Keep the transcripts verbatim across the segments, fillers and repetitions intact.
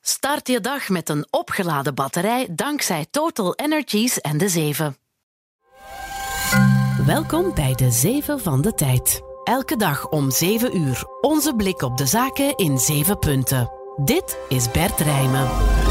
Start je dag met een opgeladen batterij dankzij Total Energies en de zeven. Welkom bij de zeven van de tijd. Elke dag om zeven uur. Onze blik op de zaken in zeven punten. Dit is Bert Rijmen.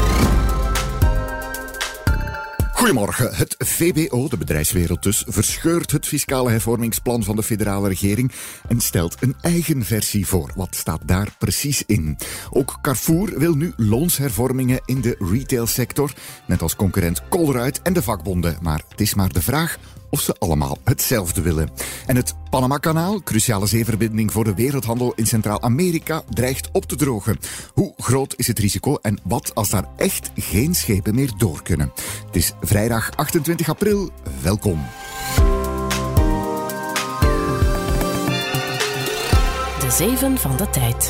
Goedemorgen. Het V B O, de bedrijfswereld dus, verscheurt het fiscale hervormingsplan van de federale regering en stelt een eigen versie voor. Wat staat daar precies in? Ook Carrefour wil nu loonshervormingen in de retailsector, net als concurrent Colruyt en de vakbonden. Maar het is maar de vraag of ze allemaal hetzelfde willen. En het Panama-kanaal, cruciale zeeverbinding voor de wereldhandel in Centraal-Amerika, dreigt op te drogen. Hoe groot is het risico en wat als daar echt geen schepen meer door kunnen? Het is vrijdag achtentwintig april. Welkom. De zeven van de tijd.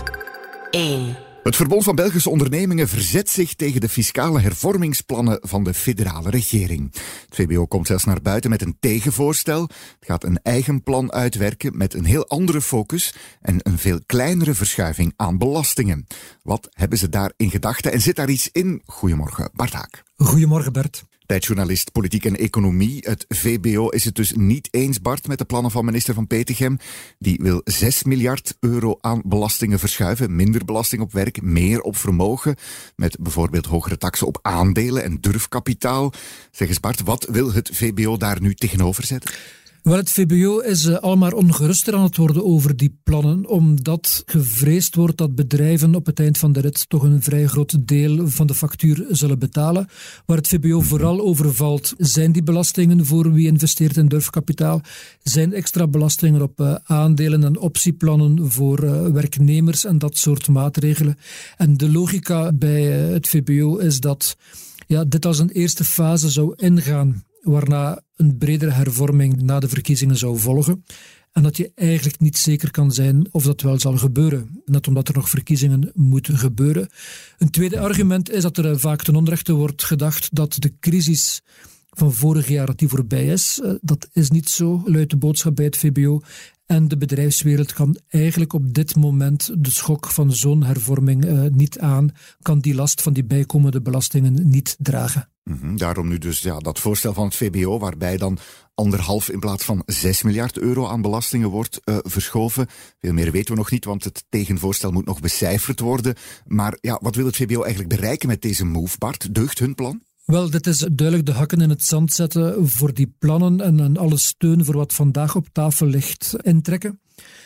één. Het Verbond van Belgische Ondernemingen verzet zich tegen de fiscale hervormingsplannen van de federale regering. Het V B O komt zelfs naar buiten met een tegenvoorstel. Het gaat een eigen plan uitwerken met een heel andere focus en een veel kleinere verschuiving aan belastingen. Wat hebben ze daar in gedachten en zit daar iets in? Goedemorgen, Bart Haak. Goedemorgen, Bert. Tijdjournalist Politiek en Economie. Het V B O is het dus niet eens, Bart, met de plannen van minister Van Petegem. Die wil zes miljard euro aan belastingen verschuiven. Minder belasting op werk, meer op vermogen. Met bijvoorbeeld hogere taksen op aandelen en durfkapitaal. Zeg eens, Bart, wat wil het V B O daar nu tegenover zetten? Wel, het V B O is uh, al maar ongeruster aan het worden over die plannen, omdat gevreesd wordt dat bedrijven op het eind van de rit toch een vrij groot deel van de factuur zullen betalen. Waar het V B O vooral over valt, zijn die belastingen voor wie investeert in durfkapitaal, zijn extra belastingen op uh, aandelen en optieplannen voor uh, werknemers en dat soort maatregelen. En de logica bij uh, het V B O is dat ja, dit als een eerste fase zou ingaan, waarna een bredere hervorming na de verkiezingen zou volgen. En dat je eigenlijk niet zeker kan zijn of dat wel zal gebeuren. Net omdat er nog verkiezingen moeten gebeuren. Een tweede argument is dat er vaak ten onrechte wordt gedacht dat de crisis van vorig jaar dat die voorbij is. Dat is niet zo, luidt de boodschap bij het V B O. En de bedrijfswereld kan eigenlijk op dit moment de schok van zo'n hervorming uh, niet aan, kan die last van die bijkomende belastingen niet dragen. Mm-hmm, daarom nu dus ja, dat voorstel van het V B O, waarbij dan anderhalf in plaats van zes miljard euro aan belastingen wordt uh, verschoven. Veel meer weten we nog niet, want het tegenvoorstel moet nog becijferd worden. Maar ja, wat wil het V B O eigenlijk bereiken met deze move, Bart? Deugt hun plan? Wel, dit is duidelijk de hakken in het zand zetten voor die plannen en, en alle steun voor wat vandaag op tafel ligt intrekken.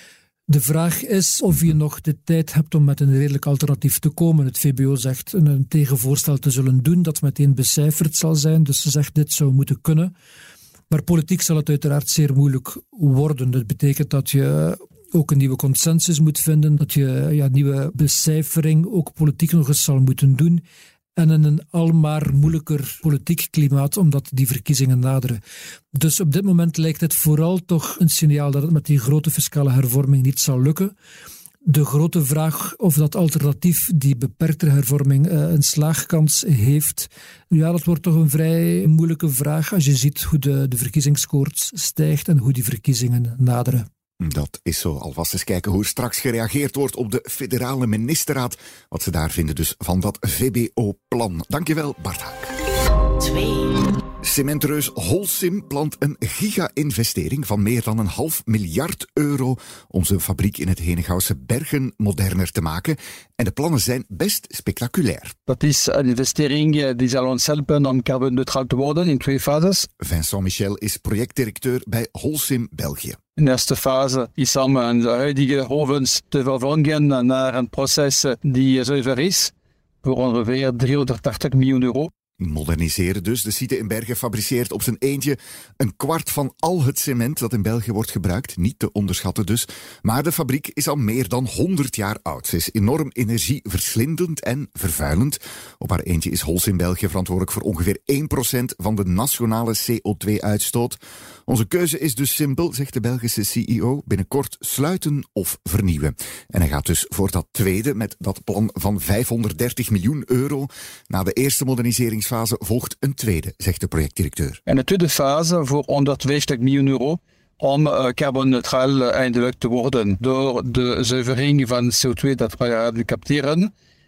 De vraag is of je nog de tijd hebt om met een redelijk alternatief te komen. Het V B O zegt een, een tegenvoorstel te zullen doen dat meteen becijferd zal zijn. Dus ze zegt dit zou moeten kunnen. Maar politiek zal het uiteraard zeer moeilijk worden. Dat betekent dat je ook een nieuwe consensus moet vinden. Dat je ja, nieuwe becijfering ook politiek nog eens zal moeten doen. En in een almaar moeilijker politiek klimaat, omdat die verkiezingen naderen. Dus op dit moment lijkt het vooral toch een signaal dat het met die grote fiscale hervorming niet zal lukken. De grote vraag of dat alternatief, die beperktere hervorming, een slaagkans heeft, ja, dat wordt toch een vrij moeilijke vraag als je ziet hoe de, de verkiezingskoorts stijgt en hoe die verkiezingen naderen. Dat is zo. Alvast eens kijken hoe straks gereageerd wordt op de federale ministerraad. Wat ze daar vinden dus van dat V B O-plan. Dankjewel, Bart Haak. twee. Cementreus Holcim plant een giga-investering van meer dan een half miljard euro om zijn fabriek in het Henegouwse Bergen moderner te maken. En de plannen zijn best spectaculair. Dat is een investering die zal ons helpen om carbonneutraal te worden in twee fases. Vincent Michel is projectdirecteur bij Holcim België. In de eerste fase is om de huidige ovens te vervangen naar een proces die zuiver is voor ongeveer driehonderdtachtig miljoen euro. Moderniseren dus. De site in Bergen fabriceert op zijn eentje een kwart van al het cement dat in België wordt gebruikt. Niet te onderschatten dus. Maar de fabriek is al meer dan honderd jaar oud. Ze is enorm energieverslindend en vervuilend. Op haar eentje is Holcim België verantwoordelijk voor ongeveer één procent van de nationale C O twee uitstoot. Onze keuze is dus simpel, zegt de Belgische C E O. Binnenkort sluiten of vernieuwen. En hij gaat dus voor dat tweede met dat plan van vijfhonderddertig miljoen euro. Na de eerste moderniseringsfase volgt een tweede, zegt de projectdirecteur. En de tweede fase voor honderdvijftig miljoen euro om uh, carbonneutraal uh, eindelijk te worden door de zuivering van C O twee dat we uh, capteren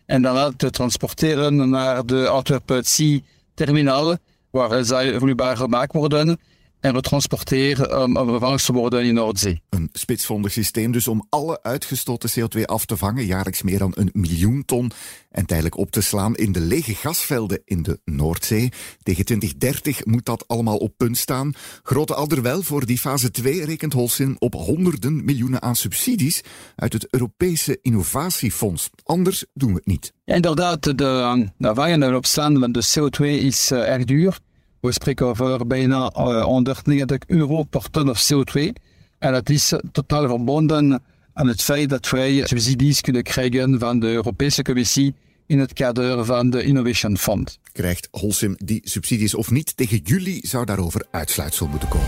en daarna te transporteren naar de Antwerp-Zee-terminal, waar zij vloeibaar gemaakt worden en getransporteerd om vervangen te worden in Noordzee. Een spitsvondig systeem dus om alle uitgestoten C O twee af te vangen, jaarlijks meer dan een miljoen ton, en tijdelijk op te slaan in de lege gasvelden in de Noordzee. Tegen twintig dertig moet dat allemaal op punt staan. Grote alderwijl voor die fase twee rekent Holcim op honderden miljoenen aan subsidies uit het Europese Innovatiefonds. Anders doen we het niet. Ja, inderdaad, de, de vangen en opslaan van de C O twee is uh, erg duur. We spreken over bijna uh, honderdnegentig euro per ton of C O twee. En dat is totaal verbonden aan het feit dat wij subsidies kunnen krijgen van de Europese Commissie in het kader van de Innovation Fund. Krijgt Holcim die subsidies of niet? Tegen juli zou daarover uitsluitsel moeten komen.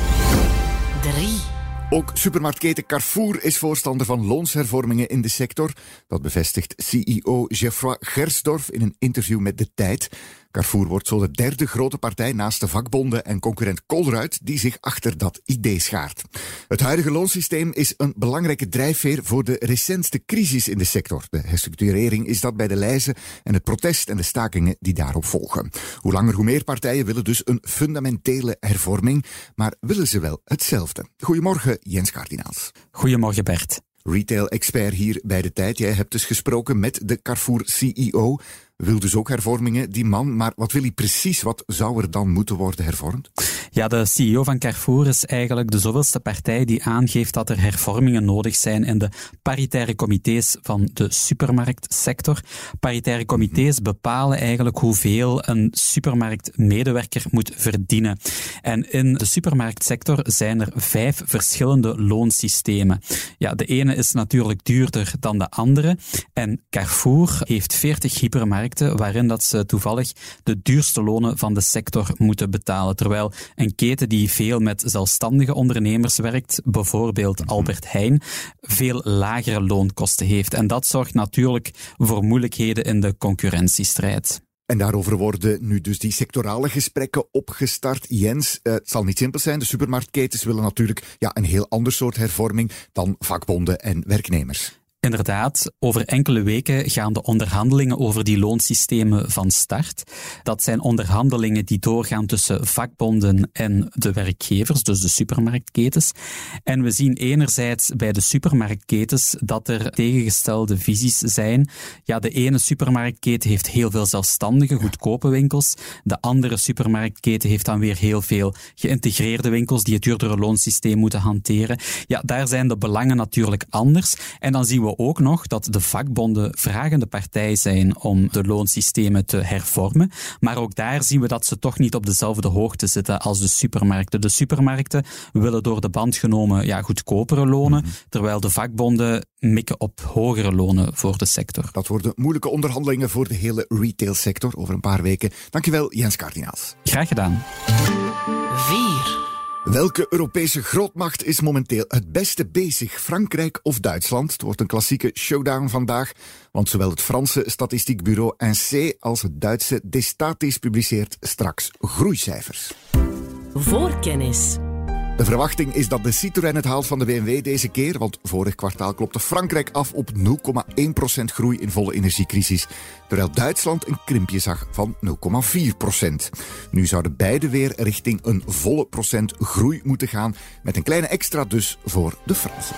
drie. Ook supermarktketen Carrefour is voorstander van loonshervormingen in de sector. Dat bevestigt C E O Geoffroy Gersdorf in een interview met De Tijd. Carrefour wordt zo de derde grote partij naast de vakbonden en concurrent Colruyt die zich achter dat idee schaart. Het huidige loonsysteem is een belangrijke drijfveer voor de recentste crisis in de sector. De herstructurering is dat bij de lijzen en het protest en de stakingen die daarop volgen. Hoe langer hoe meer partijen willen dus een fundamentele hervorming, maar willen ze wel hetzelfde. Goedemorgen, Jens Kardinaals. Goedemorgen, Bert. Retail-expert hier bij De Tijd. Jij hebt dus gesproken met de Carrefour C E O. Wil dus ook hervormingen, die man. Maar wat wil hij precies? Wat zou er dan moeten worden hervormd? Ja, de C E O van Carrefour is eigenlijk de zoveelste partij die aangeeft dat er hervormingen nodig zijn in de paritaire comité's van de supermarktsector. Paritaire comité's bepalen eigenlijk hoeveel een supermarktmedewerker moet verdienen. En in de supermarktsector zijn er vijf verschillende loonsystemen. Ja, de ene is natuurlijk duurder dan de andere. En Carrefour heeft veertig hypermarkten waarin dat ze toevallig de duurste lonen van de sector moeten betalen. Terwijl een keten die veel met zelfstandige ondernemers werkt, bijvoorbeeld Albert Heijn, veel lagere loonkosten heeft. En dat zorgt natuurlijk voor moeilijkheden in de concurrentiestrijd. En daarover worden nu dus die sectorale gesprekken opgestart. Jens, uh, het zal niet simpel zijn. De supermarktketens willen natuurlijk ja, een heel ander soort hervorming dan vakbonden en werknemers. Inderdaad, over enkele weken gaan de onderhandelingen over die loonsystemen van start. Dat zijn onderhandelingen die doorgaan tussen vakbonden en de werkgevers, dus de supermarktketens. En we zien enerzijds bij de supermarktketens dat er tegengestelde visies zijn. Ja, de ene supermarktketen heeft heel veel zelfstandige, goedkope winkels. De andere supermarktketen heeft dan weer heel veel geïntegreerde winkels die het duurdere loonsysteem moeten hanteren. Ja, daar zijn de belangen natuurlijk anders. En dan zien we ook nog dat de vakbonden vragende partij zijn om de loonsystemen te hervormen. Maar ook daar zien we dat ze toch niet op dezelfde hoogte zitten als de supermarkten. De supermarkten willen door de band genomen ja, goedkopere lonen, mm-hmm. terwijl de vakbonden mikken op hogere lonen voor de sector. Dat worden moeilijke onderhandelingen voor de hele retailsector over een paar weken. Dankjewel, Jens Kardinaals. Graag gedaan. vier. Welke Europese grootmacht is momenteel het beste bezig? Frankrijk of Duitsland? Het wordt een klassieke showdown vandaag, want zowel het Franse statistiekbureau I N S E E als het Duitse Destatis publiceert straks groeicijfers. Voorkennis. De verwachting is dat de Citroën het haalt van de B M W deze keer, want vorig kwartaal klopte Frankrijk af op nul komma één procent groei in volle energiecrisis, terwijl Duitsland een krimpje zag van nul komma vier procent. Nu zouden beide weer richting een volle procent groei moeten gaan, met een kleine extra dus voor de Fransen.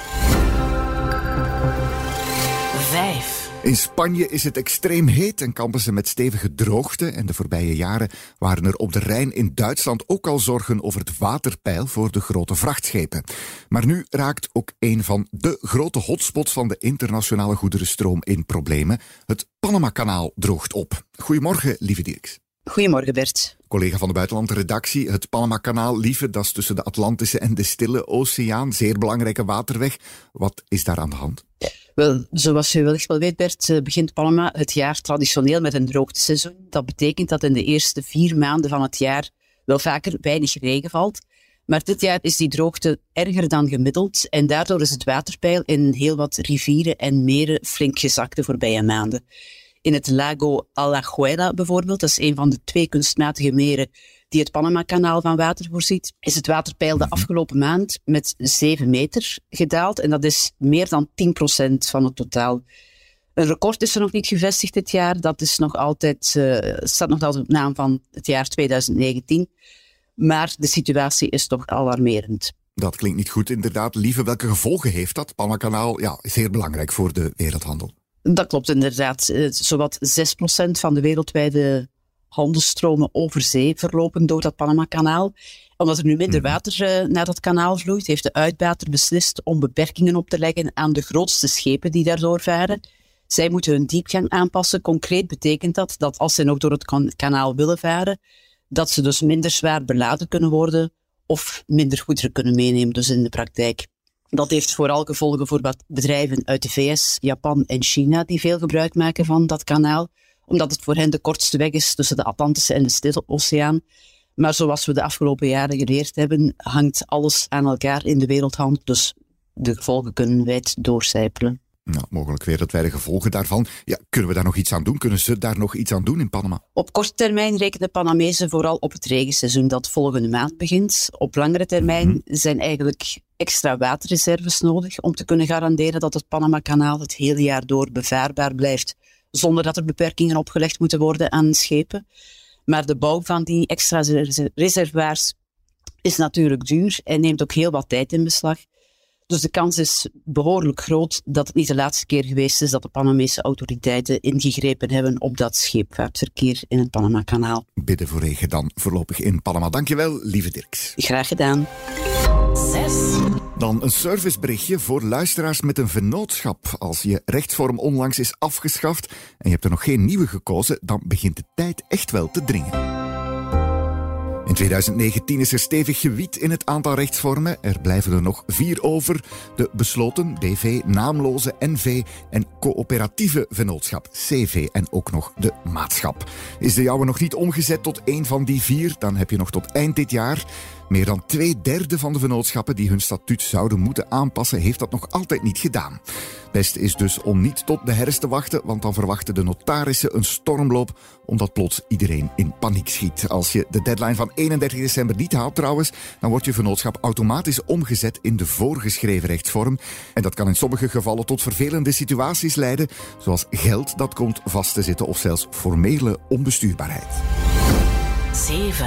vijf. In Spanje is het extreem heet en kampen ze met stevige droogte. En de voorbije jaren waren er op de Rijn in Duitsland ook al zorgen over het waterpeil voor de grote vrachtschepen. Maar nu raakt ook een van de grote hotspots van de internationale goederenstroom in problemen. Het Panama-kanaal droogt op. Goedemorgen, Lieve Dirks. Goedemorgen, Bert. Collega van de buitenlandredactie, het Panama-kanaal, Lieve, dat is tussen de Atlantische en de Stille Oceaan. Zeer belangrijke waterweg. Wat is daar aan de hand? Wel, zoals je wellicht wel weet, Bert, begint Panama het jaar traditioneel met een droogteseizoen. Dat betekent dat in de eerste vier maanden van het jaar wel vaker weinig regen valt. Maar dit jaar is die droogte erger dan gemiddeld en daardoor is het waterpeil in heel wat rivieren en meren flink gezakt de voorbije maanden. In het Lago Alajuela bijvoorbeeld, dat is een van de twee kunstmatige meren die het Panama-kanaal van water voorziet, is het waterpeil de afgelopen maand met zeven meter gedaald. En dat is meer dan tien procent van het totaal. Een record is er nog niet gevestigd dit jaar. Dat is nog altijd, uh, staat nog altijd op naam van het jaar twintig negentien. Maar de situatie is toch alarmerend. Dat klinkt niet goed, inderdaad. Lieve, welke gevolgen heeft dat? Panama-kanaal, ja, is zeer belangrijk voor de wereldhandel. Dat klopt inderdaad. Uh, zowat zes procent van de wereldwijde handelsstromen over zee verlopen door dat Panama-kanaal. Omdat er nu minder water uh, naar dat kanaal vloeit, heeft de uitbater beslist om beperkingen op te leggen aan de grootste schepen die daardoor varen. Zij moeten hun diepgang aanpassen. Concreet betekent dat dat als ze nog door het kan- kanaal willen varen, dat ze dus minder zwaar beladen kunnen worden of minder goederen kunnen meenemen, dus in de praktijk. Dat heeft vooral gevolgen voor wat bedrijven uit de V S, Japan en China die veel gebruik maken van dat kanaal, omdat het voor hen de kortste weg is tussen de Atlantische en de Stille Oceaan. Maar zoals we de afgelopen jaren geleerd hebben, hangt alles aan elkaar in de wereldhandel, dus de gevolgen kunnen wijd doorcijpelen. Nou, mogelijk wereldwijde gevolgen daarvan. Ja, kunnen we daar nog iets aan doen? Kunnen ze daar nog iets aan doen in Panama? Op korte termijn rekenen Panamezen vooral op het regenseizoen dat volgende maand begint. Op langere termijn mm-hmm. zijn eigenlijk extra waterreserves nodig om te kunnen garanderen dat het Panama-kanaal het hele jaar door bevaarbaar blijft, zonder dat er beperkingen opgelegd moeten worden aan schepen. Maar de bouw van die extra reservoirs is natuurlijk duur en neemt ook heel wat tijd in beslag. Dus de kans is behoorlijk groot dat het niet de laatste keer geweest is dat de Panamese autoriteiten ingegrepen hebben op dat scheepvaartverkeer in het Panama-kanaal. Bidden voor regen dan voorlopig in Panama. Dankjewel, lieve Dirks. Graag gedaan. zes. Dan een serviceberichtje voor luisteraars met een vennootschap. Als je rechtsvorm onlangs is afgeschaft en je hebt er nog geen nieuwe gekozen, dan begint de tijd echt wel te dringen. In twintig negentien is er stevig gewied in het aantal rechtsvormen. Er blijven er nog vier over. De besloten, B V, naamloze, N V en coöperatieve vennootschap, C V en ook nog de maatschap. Is de jouwe nog niet omgezet tot één van die vier, dan heb je nog tot eind dit jaar. Meer dan twee derde van de vennootschappen die hun statuut zouden moeten aanpassen, heeft dat nog altijd niet gedaan. Best is dus om niet tot de herfst te wachten, want dan verwachten de notarissen een stormloop, omdat plots iedereen in paniek schiet. Als je de deadline van eenendertig december niet haalt trouwens, dan wordt je vennootschap automatisch omgezet in de voorgeschreven rechtsvorm. En dat kan in sommige gevallen tot vervelende situaties leiden, zoals geld dat komt vast te zitten of zelfs formele onbestuurbaarheid. zeven.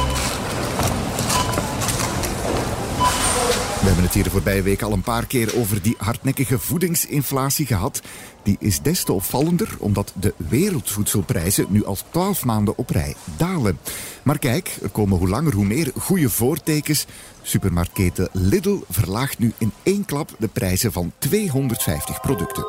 We hebben het hier de voorbije week al een paar keer over die hardnekkige voedingsinflatie gehad. Die is des te opvallender omdat de wereldvoedselprijzen nu al twaalf maanden op rij dalen. Maar kijk, er komen hoe langer hoe meer goede voortekens. Supermarktketen Lidl verlaagt nu in één klap de prijzen van tweehonderdvijftig producten.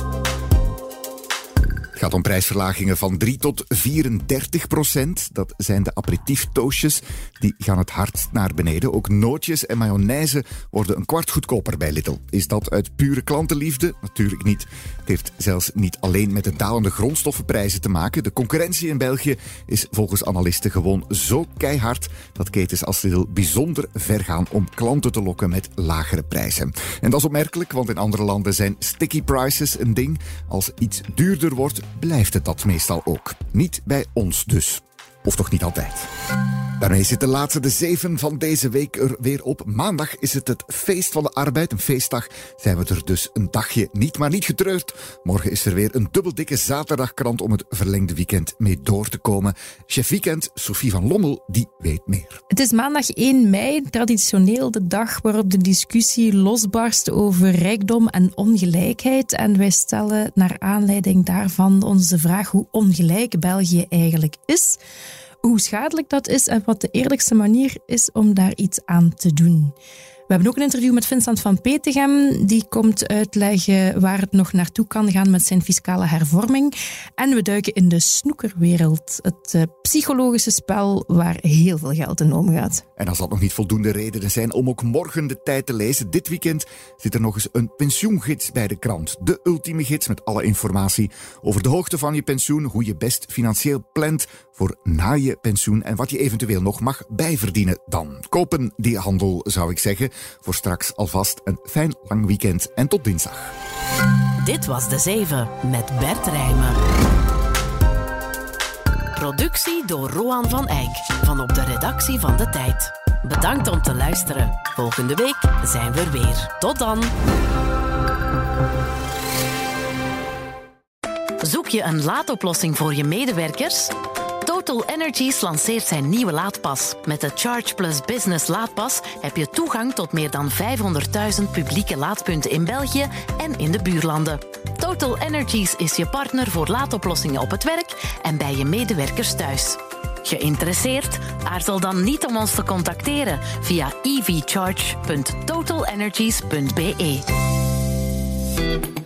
Het gaat om prijsverlagingen van drie tot vierendertig procent. Dat zijn de aperitieftoastjes. Die gaan het hardst naar beneden. Ook nootjes en mayonaise worden een kwart goedkoper bij Lidl. Is dat uit pure klantenliefde? Natuurlijk niet. Het heeft zelfs niet alleen met de dalende grondstoffenprijzen te maken. De concurrentie in België is volgens analisten gewoon zo keihard dat ketens als Lidl bijzonder ver gaan om klanten te lokken met lagere prijzen. En dat is opmerkelijk, want in andere landen zijn sticky prices een ding. Als iets duurder wordt, blijft het dat meestal ook. Niet bij ons dus. Of toch niet altijd. Daarmee zit de laatste, de zeven van deze week er weer op. Maandag is het het feest van de arbeid. Een feestdag zijn we er dus een dagje niet, maar niet getreurd. Morgen is er weer een dubbeldikke zaterdagkrant om het verlengde weekend mee door te komen. Chef Weekend, Sophie van Lommel, die weet meer. Het is maandag één mei, traditioneel de dag waarop de discussie losbarst over rijkdom en ongelijkheid. En wij stellen naar aanleiding daarvan ons de vraag hoe ongelijk België eigenlijk is, hoe schadelijk dat is en wat de eerlijkste manier is om daar iets aan te doen. We hebben ook een interview met Vincent van Petegem. Die komt uitleggen waar het nog naartoe kan gaan met zijn fiscale hervorming. En we duiken in de snoekerwereld. Het uh, psychologische spel waar heel veel geld in omgaat. En als dat nog niet voldoende redenen zijn om ook morgen de tijd te lezen, dit weekend zit er nog eens een pensioengids bij de krant. De ultieme gids met alle informatie over de hoogte van je pensioen, hoe je best financieel plant voor na je pensioen en wat je eventueel nog mag bijverdienen dan. Kopen die handel, zou ik zeggen. Voor straks alvast een fijn lang weekend en tot dinsdag. Dit was De Zeven met Bert Rijmen. Productie door Roan van Eyck van op de redactie van De Tijd. Bedankt om te luisteren. Volgende week zijn we er weer. Tot dan! Zoek je een laadoplossing voor je medewerkers? Total Energies lanceert zijn nieuwe laadpas. Met de Charge Plus Business laadpas heb je toegang tot meer dan vijfhonderdduizend publieke laadpunten in België en in de buurlanden. Total Energies is je partner voor laadoplossingen op het werk en bij je medewerkers thuis. Geïnteresseerd? Aarzel dan niet om ons te contacteren via e v charge punt total energies punt b e.